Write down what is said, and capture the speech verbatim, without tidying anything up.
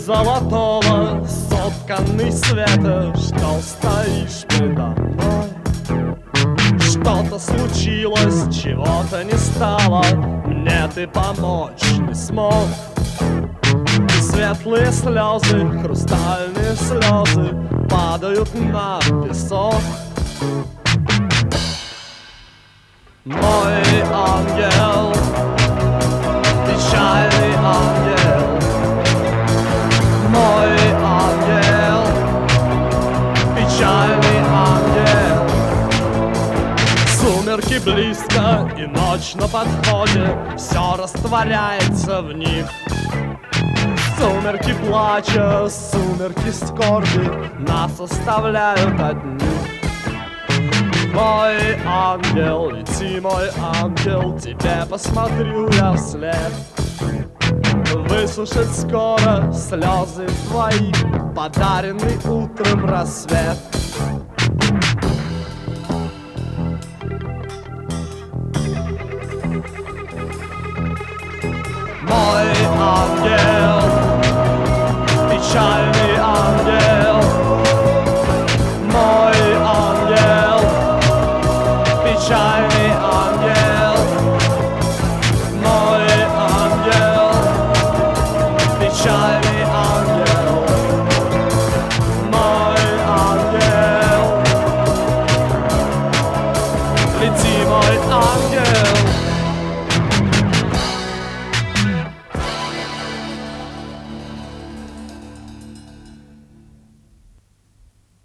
золотого, сотканный света, что стоишь передо мной. Что-то случилось, чего-то не стало, мне ты помочь не смог. И светлые слезы, хрустальные слезы падают на песок. Мой ангел, печальный ангел, мой ангел, печальный ангел. Сумерки близко и ночь на подходе, все растворяется в них. Сумерки плача, сумерки скорби нас оставляют одних. Мой ангел, лети, мой ангел, тебе посмотрю я вслед. Высушит скоро слезы твои, подаренный утром рассвет. Мой ангел, печальный ангел, мой ангел, печальный